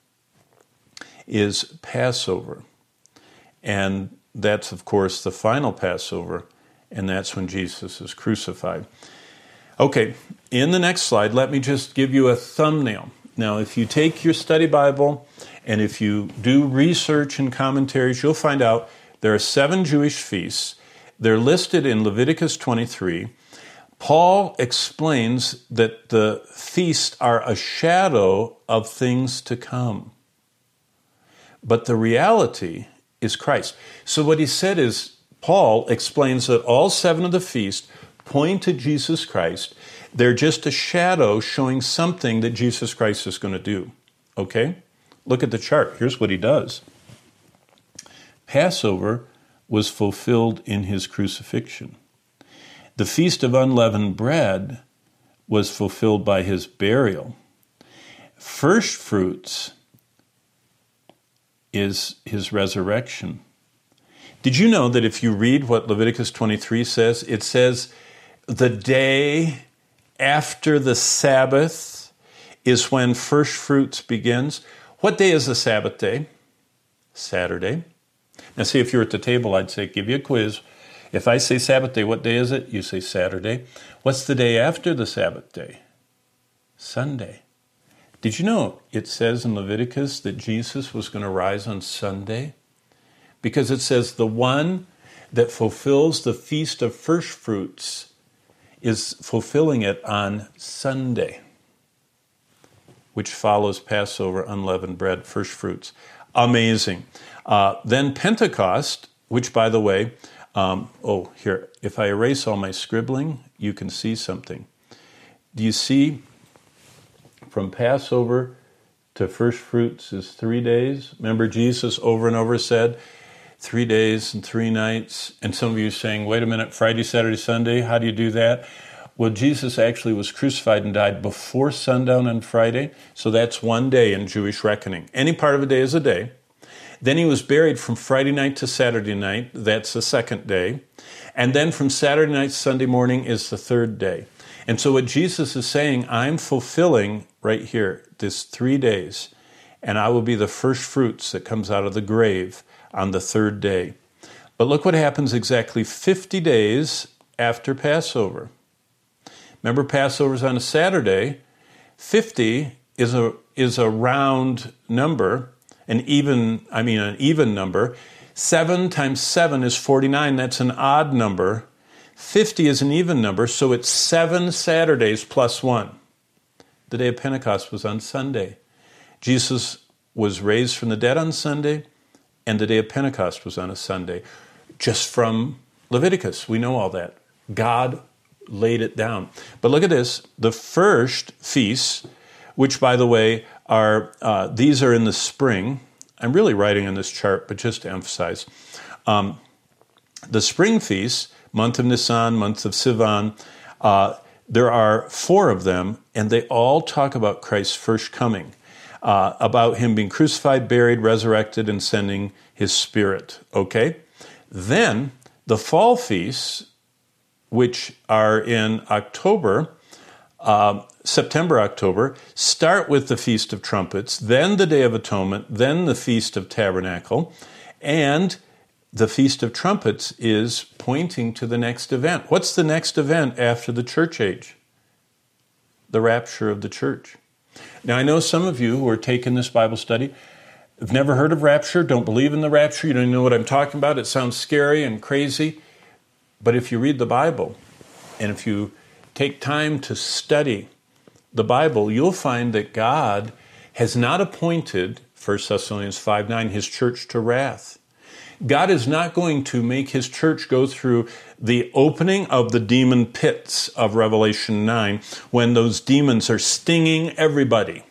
A: is Passover. And that's, of course, the final Passover, and that's when Jesus is crucified. Okay, in the next slide, let me just give you a thumbnail. Now, if you take your study Bible, and if you do research and commentaries, you'll find out there are seven Jewish feasts. They're listed in Leviticus twenty-three. Paul explains that the feasts are a shadow of things to come. But the reality is Christ. So what he said is, Paul explains that all seven of the feasts point to Jesus Christ. They're just a shadow showing something that Jesus Christ is going to do. Okay? Look at the chart. Here's what he does. Passover was fulfilled in his crucifixion. The Feast of Unleavened Bread was fulfilled by his burial. First fruits is his resurrection. Did you know that if you read what Leviticus twenty-three says, it says the day after the Sabbath is when first fruits begins? What day is the Sabbath day? Saturday. Now see, if you're at the table, I'd say, give you a quiz. If I say Sabbath day, what day is it? You say Saturday. What's the day after the Sabbath day? Sunday. Did you know it says in Leviticus that Jesus was going to rise on Sunday? Because it says the one that fulfills the Feast of First Fruits is fulfilling it on Sunday, which follows Passover, unleavened bread, first fruits. Amazing. Uh, then Pentecost, which, by the way, um, oh, here, if I erase all my scribbling, you can see something. Do you see from Passover to first fruits is three days? Remember Jesus over and over said, three days and three nights. And some of you are saying, wait a minute, Friday, Saturday, Sunday, how do you do that? Well, Jesus actually was crucified and died before sundown on Friday, so that's one day in Jewish reckoning. Any part of a day is a day. Then he was buried from Friday night to Saturday night, that's the second day. And then from Saturday night to Sunday morning is the third day. And so what Jesus is saying, I'm fulfilling right here, this three days, and I will be the first fruits that comes out of the grave on the third day. But look what happens exactly fifty days after Passover. Remember, Passover's on a Saturday. fifty is a is a round number, an even, I mean an even number. seven times seven is forty-nine. That's an odd number. fifty is an even number, so it's seven Saturdays plus one. The day of Pentecost was on Sunday. Jesus was raised from the dead on Sunday, and the day of Pentecost was on a Sunday. Just from Leviticus, we know all that. God laid it down. But look at this. The first feasts, which, by the way, are, uh, these are in the spring. I'm really writing on this chart, but just to emphasize. Um, the spring feasts, month of Nisan, month of Sivan, uh, there are four of them, and they all talk about Christ's first coming, uh, about him being crucified, buried, resurrected, and sending his Spirit. Okay? Then the fall feasts, which are in October, uh, September, October, start with the Feast of Trumpets, then the Day of Atonement, then the Feast of Tabernacle, and the Feast of Trumpets is pointing to the next event. What's the next event after the church age? The rapture of the church. Now, I know some of you who are taking this Bible study have never heard of rapture, don't believe in the rapture, you don't know what I'm talking about, it sounds scary and crazy. But if you read the Bible, and if you take time to study the Bible, you'll find that God has not appointed, First Thessalonians five nine, his church to wrath. God is not going to make his church go through the opening of the demon pits of Revelation nine, when those demons are stinging everybody.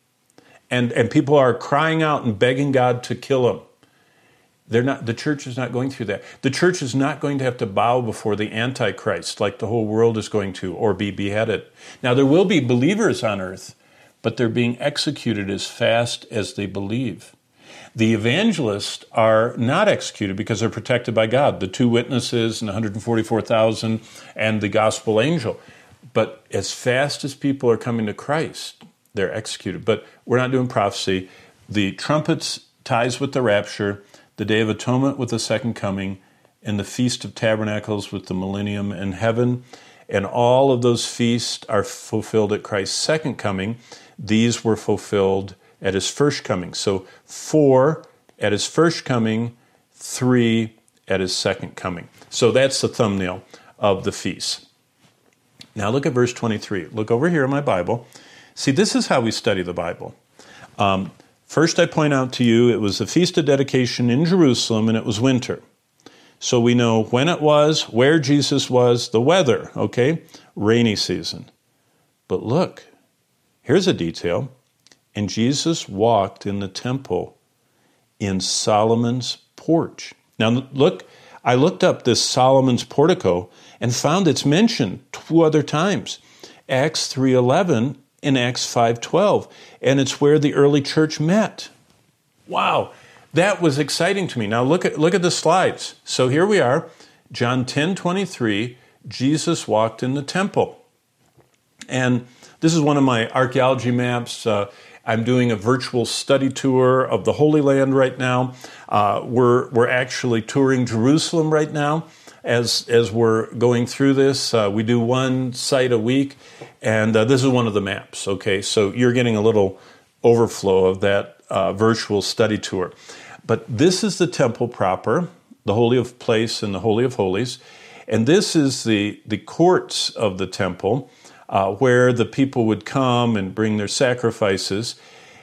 A: And, and people are crying out and begging God to kill them. They're not, the church is not going through that. The church is not going to have to bow before the Antichrist like the whole world is going to, or be beheaded. Now, there will be believers on earth, but they're being executed as fast as they believe. The evangelists are not executed because they're protected by God, the two witnesses and one hundred forty-four thousand and the gospel angel. But as fast as people are coming to Christ, they're executed. But we're not doing prophecy. The trumpets ties with the rapture, the Day of Atonement with the second coming, and the Feast of Tabernacles with the millennium in heaven. And all of those feasts are fulfilled at Christ's second coming. These were fulfilled at his first coming. So four at his first coming, three at his second coming. So that's the thumbnail of the feast. Now look at verse twenty-three. Look over here in my Bible. See, this is how we study the Bible. Um, first, I point out to you, it was the Feast of Dedication in Jerusalem, and it was winter. So we know when it was, where Jesus was, the weather, okay? Rainy season. But look, here's a detail. And Jesus walked in the temple in Solomon's porch. Now look, I looked up this Solomon's portico and found it's mentioned two other times. Acts three eleven and Acts five twelve. And it's where the early church met. Wow, that was exciting to me. Now look at look at the slides. So here we are, John ten twenty-three, Jesus walked in the temple. And this is one of my archaeology maps. Uh, I'm doing a virtual study tour of the Holy Land right now. Uh, we're we're actually touring Jerusalem right now. as as we're going through this. Uh, we do one site a week, and uh, this is one of the maps, okay? So you're getting a little overflow of that uh, virtual study tour. But this is the temple proper, the Holy of Place and the Holy of Holies. And this is the, the courts of the temple uh, where the people would come and bring their sacrifices.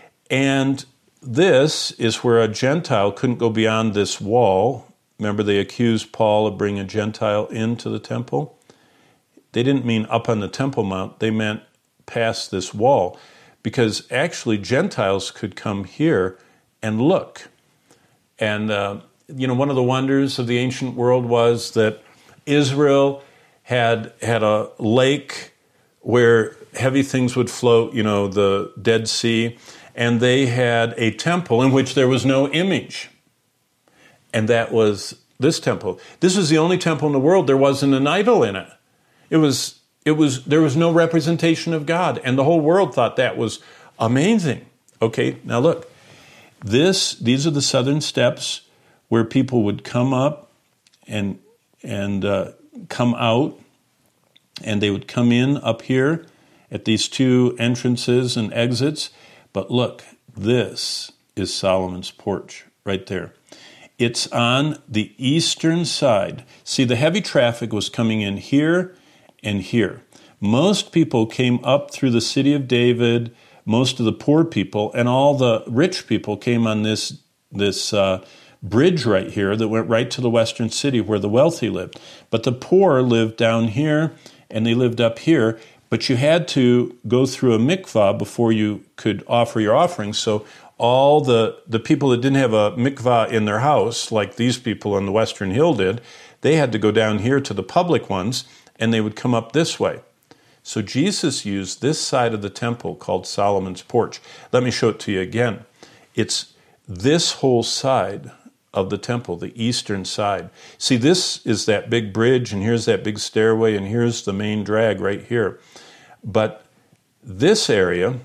A: And this is where a Gentile couldn't go beyond this wall. Remember, they accused Paul of bringing a Gentile into the temple. They didn't mean up on the Temple Mount. They meant past this wall, because actually Gentiles could come here and look. And, uh, you know, one of the wonders of the ancient world was that Israel had had a lake where heavy things would float, you know, the Dead Sea, and they had a temple in which there was no image. And that was this temple. This was the only temple in the world there wasn't an idol in it. It was, it was, there was no representation of God, and the whole world thought that was amazing. Okay, now look, this, these are the southern steps where people would come up and and uh, come out, and they would come in up here at these two entrances and exits. But look, this is Solomon's porch right there. It's on the eastern side. See, the heavy traffic was coming in here and here. Most people came up through the city of David, most of the poor people, and all the rich people came on this, this uh, bridge right here that went right to the western city where the wealthy lived. But the poor lived down here, and they lived up here. But you had to go through a mikvah before you could offer your offerings. So all the, the people that didn't have a mikvah in their house, like these people on the Western Hill did, they had to go down here to the public ones, and they would come up this way. So Jesus used this side of the temple called Solomon's porch. Let me show it to you again. It's this whole side of the temple, the eastern side. See, this is that big bridge, and here's that big stairway, and here's the main drag right here. But this area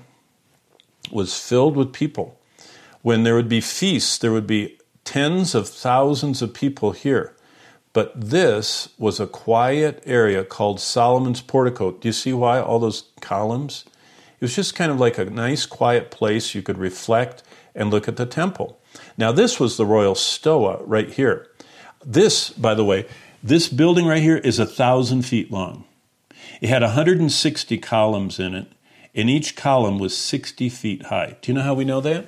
A: was filled with people. When there would be feasts, there would be tens of thousands of people here. But this was a quiet area called Solomon's portico. Do you see why? All those columns? It was just kind of like a nice, quiet place you could reflect and look at the temple. Now, this was the royal stoa right here. This, by the way, this building right here is a thousand feet long. It had one hundred sixty columns in it, and each column was sixty feet high. Do you know how we know that?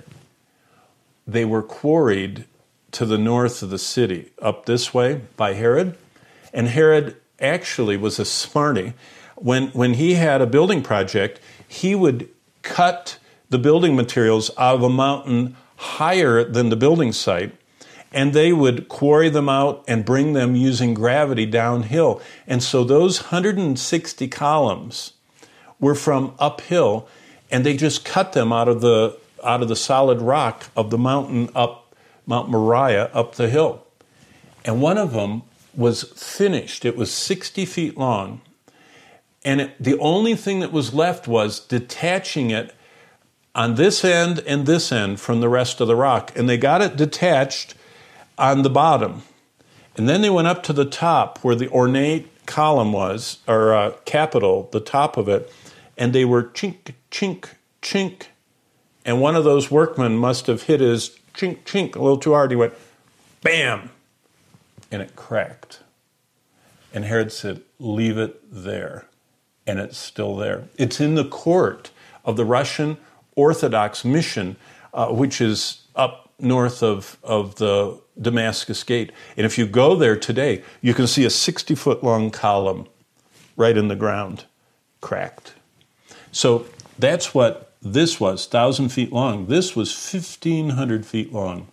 A: They were quarried to the north of the city, up this way by Herod. And Herod actually was a smarty. When, when he had a building project, he would cut the building materials out of a mountain higher than the building site, and they would quarry them out and bring them using gravity downhill. And so those one hundred sixty columns were from uphill, and they just cut them out of the out of the solid rock of the mountain up Mount Moriah up the hill. And one of them was finished. It was sixty feet long, and it, the only thing that was left was detaching it on this end and this end from the rest of the rock. And they got it detached on the bottom. And then they went up to the top where the ornate column was, or uh, capital, the top of it, and they were chink, chink, chink. And one of those workmen must have hit his chink, chink a little too hard. He went, bam, and it cracked. And Herod said, leave it there. And it's still there. It's in the court of the Russian Orthodox mission, uh, which is up north of, of the Damascus Gate. And if you go there today, you can see a sixty-foot long column right in the ground, cracked. So that's what this was, one thousand feet long. This was fifteen hundred feet long,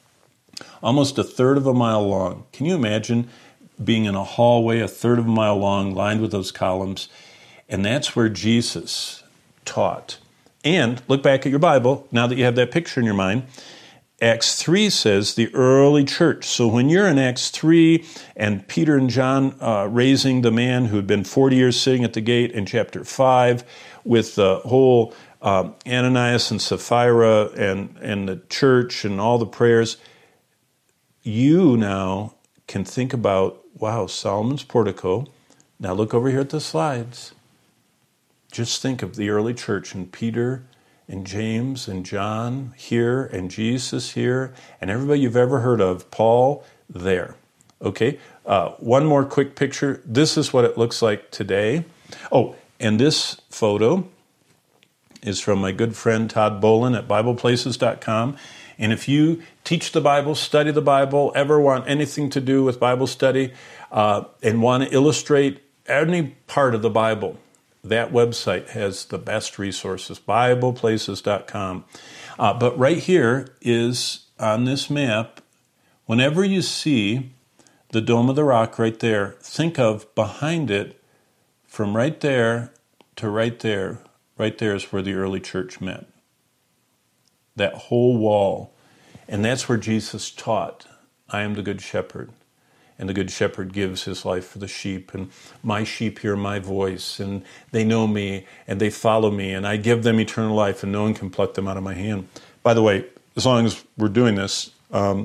A: almost a third of a mile long. Can you imagine being in a hallway a third of a mile long, lined with those columns? And that's where Jesus taught. And look back at your Bible, now that you have that picture in your mind. Acts three says the early church. So when you're in Acts three and Peter and John uh, raising the man who had been forty years sitting at the gate in chapter five with the whole um, Ananias and Sapphira and, and the church and all the prayers, you now can think about wow, Solomon's portico. Now look over here at the slides. Just think of the early church and Peter and James and John here and Jesus here and everybody you've ever heard of, Paul there. Okay, uh, one more quick picture. This is what it looks like today. Oh, and this photo is from my good friend Todd Bolin at Bible Places dot com. And if you teach the Bible, study the Bible, ever want anything to do with Bible study, uh, and want to illustrate any part of the Bible, that website has the best resources, Bible Places dot com. Uh, but right here is, on this map, whenever you see the Dome of the Rock right there, think of behind it, from right there to right there, right there is where the early church met. That whole wall. And that's where Jesus taught, I am the good shepherd. And the good shepherd gives his life for the sheep. And my sheep hear my voice. And they know me. And they follow me. And I give them eternal life. And no one can pluck them out of my hand. By the way, as long as we're doing this, um,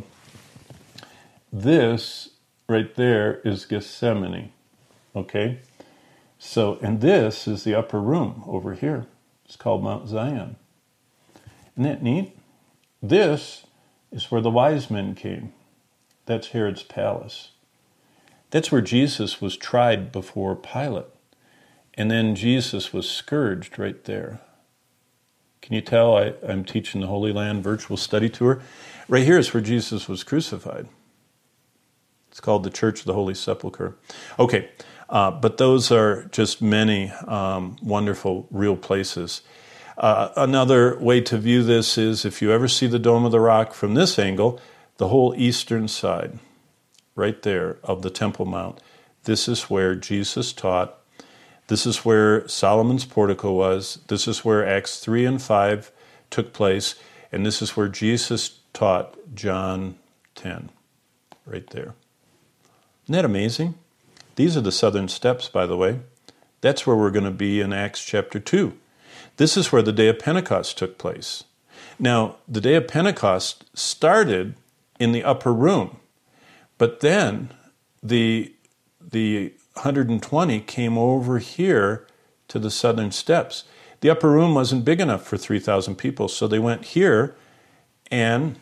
A: this right there is Gethsemane. Okay? So, and this is the upper room over here. It's called Mount Zion. Isn't that neat? This is where the wise men came. That's Herod's palace. That's where Jesus was tried before Pilate. And then Jesus was scourged right there. Can you tell I, I'm teaching the Holy Land virtual study tour? Right here is where Jesus was crucified. It's called the Church of the Holy Sepulchre. Okay, uh, but those are just many um, wonderful, real places. Uh, another way to view this is if you ever see the Dome of the Rock from this angle, the whole eastern side, right there, of the Temple Mount, this is where Jesus taught. This is where Solomon's portico was. This is where Acts three and five took place. And this is where Jesus taught John ten, right there. Isn't that amazing? These are the southern steps, by the way. That's where we're going to be in Acts chapter two. This is where the day of Pentecost took place. Now, the day of Pentecost started in the upper room, but then the, the one hundred twenty came over here to the southern steps. The upper room wasn't big enough for three thousand people, so they went here, and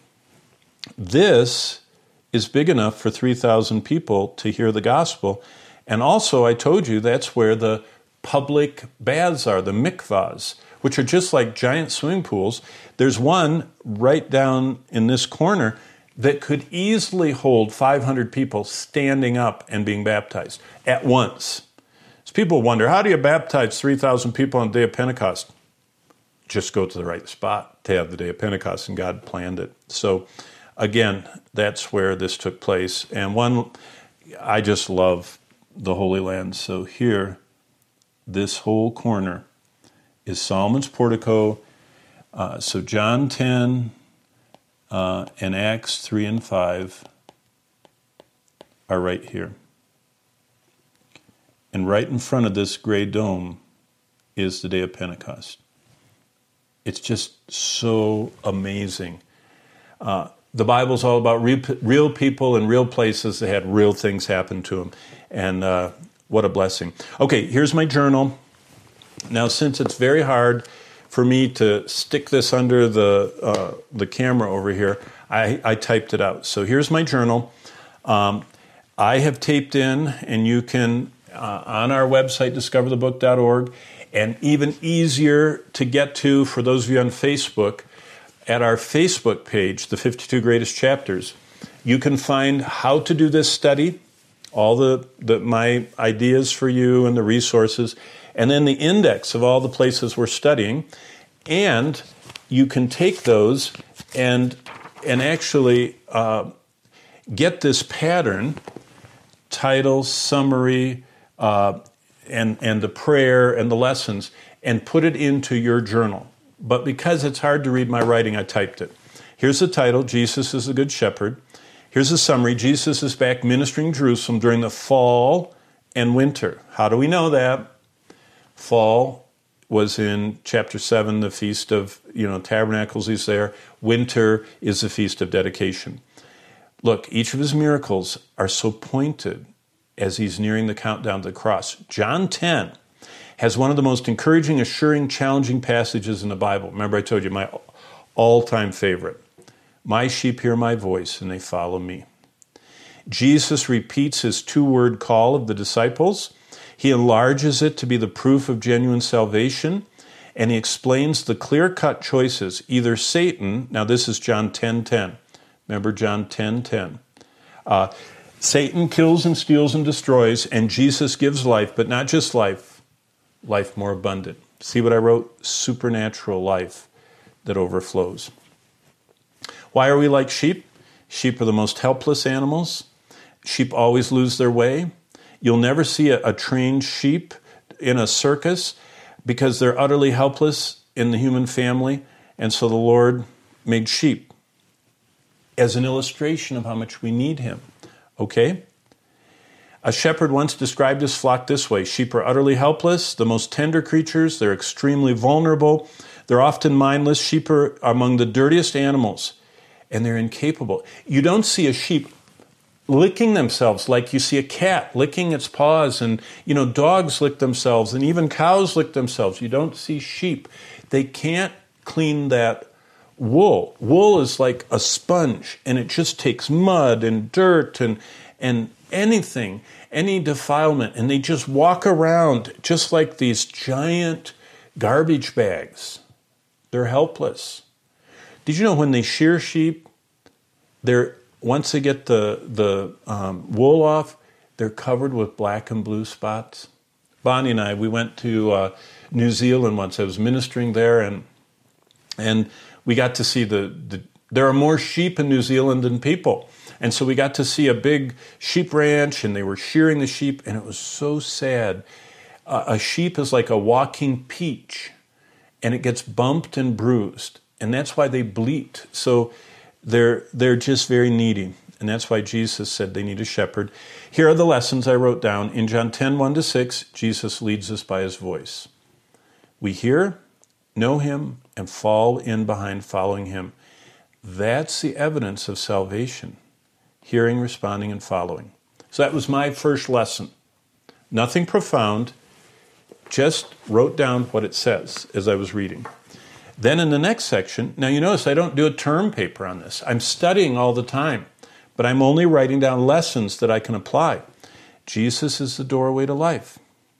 A: this is big enough for three thousand people to hear the gospel. And also, I told you, that's where the public baths are, the mikvahs, which are just like giant swimming pools. There's one right down in this corner that could easily hold five hundred people standing up and being baptized at once. So people wonder, how do you baptize three thousand people on the day of Pentecost? Just go to the right spot to have the day of Pentecost, and God planned it. So again, that's where this took place. And one, I just love the Holy Land. So here, this whole corner is Solomon's portico. Uh, so John ten uh, and Acts three and five are right here. And right in front of this gray dome is the day of Pentecost. It's just so amazing. Uh, the Bible's all about real, real people and real places that had real things happen to them. And uh, what a blessing. Okay, here's my journal. Now, since it's very hard for me to stick this under the uh, the camera over here, I, I typed it out. So here's my journal. Um, I have taped in, and you can, uh, on our website, discover the book dot org, and even easier to get to for those of you on Facebook, at our Facebook page, the fifty-two Greatest Chapters, you can find how to do this study, all the, the my ideas for you and the resources, and then the index of all the places we're studying. And you can take those and and actually uh, get this pattern, title, summary, uh, and, and the prayer and the lessons, and put it into your journal. But because it's hard to read my writing, I typed it. Here's the title, Jesus is the Good Shepherd. Here's a summary, Jesus is back ministering Jerusalem during the fall and winter. How do we know that? Fall was in chapter seven, the Feast of you know Tabernacles, he's there. Winter is the Feast of Dedication. Look, each of his miracles are so pointed as he's nearing the countdown to the cross. John ten has one of the most encouraging, assuring, challenging passages in the Bible. Remember, I told you, my all-time favorite. My sheep hear my voice, and they follow me. Jesus repeats his two-word call of the disciples. He enlarges it to be the proof of genuine salvation, and he explains the clear-cut choices. Either Satan, now this is John ten ten. Remember John ten ten. Uh, Satan kills and steals and destroys, and Jesus gives life, but not just life, life more abundant. See what I wrote? Supernatural life that overflows. Why are we like sheep? Sheep are the most helpless animals. Sheep always lose their way. You'll never see a, a trained sheep in a circus because they're utterly helpless in the human family. And so the Lord made sheep as an illustration of how much we need him. Okay? A shepherd once described his flock this way. Sheep are utterly helpless, the most tender creatures. They're extremely vulnerable. They're often mindless. Sheep are among the dirtiest animals, and they're incapable. You don't see a sheep licking themselves like you see a cat licking its paws, and, you know, dogs lick themselves, and even cows lick themselves. You don't see sheep. They can't clean that wool. Wool is like a sponge, and it just takes mud and dirt and and anything, any defilement, and they just walk around just like these giant garbage bags. They're helpless. Did you know when they shear sheep, they're once they get the the um, wool off, they're covered with black and blue spots? Bonnie and I, we went to uh, New Zealand once. I was ministering there, and and we got to see the, the there are more sheep in New Zealand than people. And so we got to see a big sheep ranch, and they were shearing the sheep, and it was so sad. Uh, a sheep is like a walking peach, and it gets bumped and bruised, and that's why they bleat. So they're they're just very needy, and that's why Jesus said they need a shepherd. Here are the lessons I wrote down. In John ten, one to six, Jesus leads us by his voice. We hear, know him, and fall in behind following him. That's the evidence of salvation. Hearing, responding, and following. So that was my first lesson. Nothing profound, just wrote down what it says as I was reading. Then in the next section, now you notice I don't do a term paper on this. I'm studying all the time, but I'm only writing down lessons that I can apply. Jesus is the doorway to life.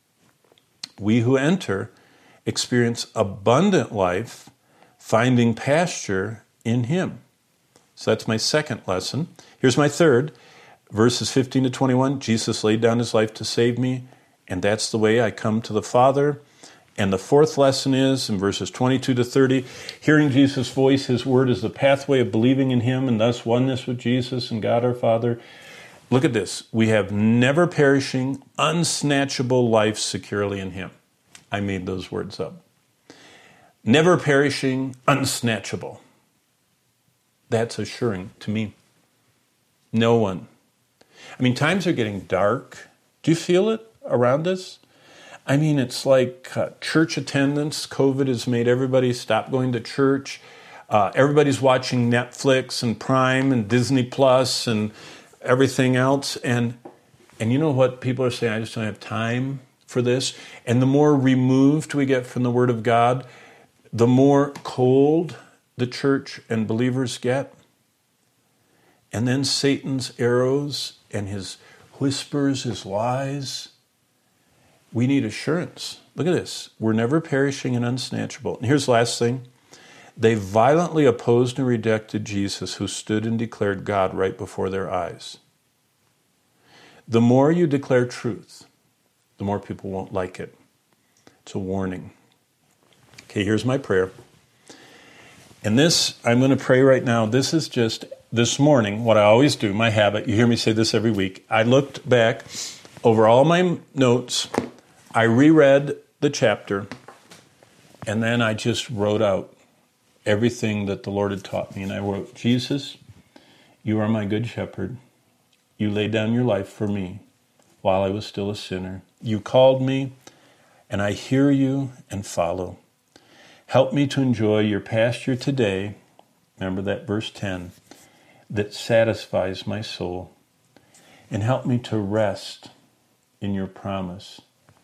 A: We who enter experience abundant life, finding pasture in him. So that's my second lesson. Here's my third, verses fifteen to twenty-one. Jesus laid down his life to save me, and that's the way I come to the Father. And the fourth lesson is, in verses twenty-two to thirty, hearing Jesus' voice, his word is the pathway of believing in him, and thus oneness with Jesus and God our Father. Look at this. We have never perishing, unsnatchable life securely in him. I made those words up. Never perishing, unsnatchable. That's assuring to me. No one. I mean, times are getting dark. Do you feel it around us? I mean, it's like uh, church attendance. COVID has made everybody stop going to church. Uh, everybody's watching Netflix and Prime and Disney Plus and everything else. And and you know what people are saying? I just don't have time for this. And the more removed we get from the Word of God, the more cold the church and believers get. And then Satan's arrows and his whispers, his lies. We need assurance. Look at this. We're never perishing and unsnatchable. And here's the last thing. They violently opposed and rejected Jesus, who stood and declared God right before their eyes. The more you declare truth, the more people won't like it. It's a warning. Okay, here's my prayer. And this, I'm going to pray right now. This is just this morning, what I always do, my habit. You hear me say this every week. I looked back over all my notes. I reread the chapter, and then I just wrote out everything that the Lord had taught me. And I wrote, Jesus, you are my good shepherd. You laid down your life for me while I was still a sinner. You called me, and I hear you and follow. Help me to enjoy your pasture today. Remember that verse ten, that satisfies my soul. And help me to rest in your promise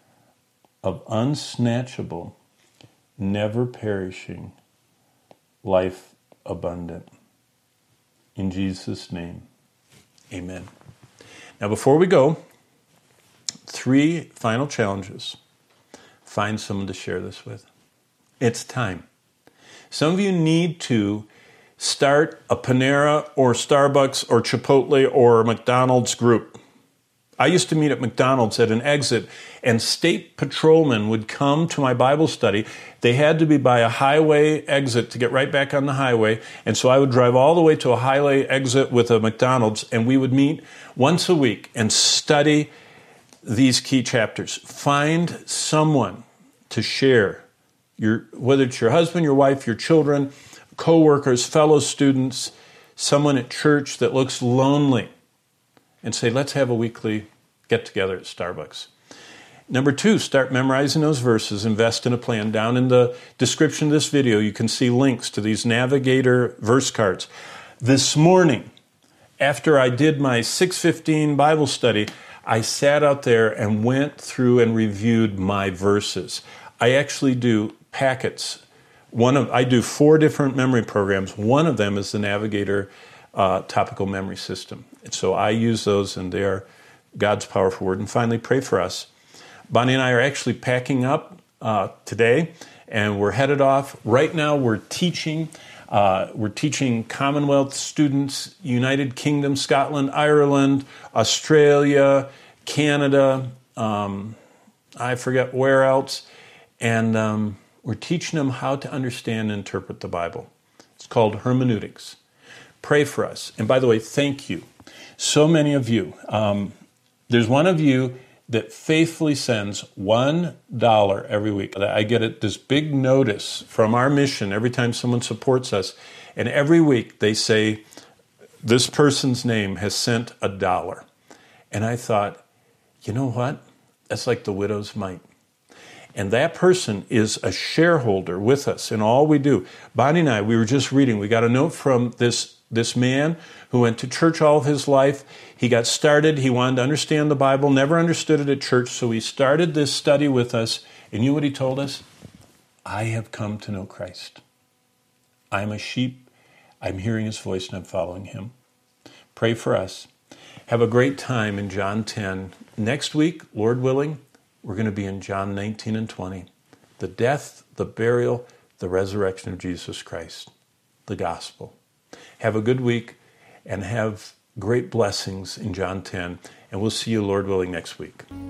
A: of unsnatchable, never perishing, life abundant. In Jesus' name, amen. Now, before we go, three final challenges. Find someone to share this with. It's time. Some of you need to start a Panera or Starbucks or Chipotle or McDonald's group. I used to meet at McDonald's at an exit, and state patrolmen would come to my Bible study. They had to be by a highway exit to get right back on the highway, and so I would drive all the way to a highway exit with a McDonald's, and we would meet once a week and study these key chapters. Find someone to share, your, whether it's your husband, your wife, your children, co-workers, fellow students, someone at church that looks lonely, and say, let's have a weekly get-together at Starbucks. Number two, start memorizing those verses. Invest in a plan. Down in the description of this video, you can see links to these Navigator verse cards. This morning, after I did my six fifteen Bible study, I sat out there and went through and reviewed my verses. I actually do packets. One of I do four different memory programs. One of them is the Navigator uh, topical memory system. And so I use those, and they are God's powerful word. And finally, pray for us. Bonnie and I are actually packing up uh, today, and we're headed off. Right now, we're teaching. Uh, we're teaching Commonwealth students, United Kingdom, Scotland, Ireland, Australia, Canada. Um, I forget where else. And um, we're teaching them how to understand and interpret the Bible. It's called hermeneutics. Pray for us. And by the way, thank you. So many of you. Um, there's one of you that faithfully sends one dollar every week. I get it, this big notice from our mission every time someone supports us. And every week they say, this person's name has sent a dollar. And I thought, you know what? That's like the widow's mite. And that person is a shareholder with us in all we do. Bonnie and I, we were just reading. We got a note from this, this man who went to church all of his life. He got started. He wanted to understand the Bible, never understood it at church. So he started this study with us. And you know what he told us? I have come to know Christ. I'm a sheep. I'm hearing his voice and I'm following him. Pray for us. Have a great time in John ten. Next week, Lord willing, we're going to be in John nineteen and twenty. The death, the burial, the resurrection of Jesus Christ. The gospel. Have a good week and have great blessings in John ten. And we'll see you, Lord willing, next week.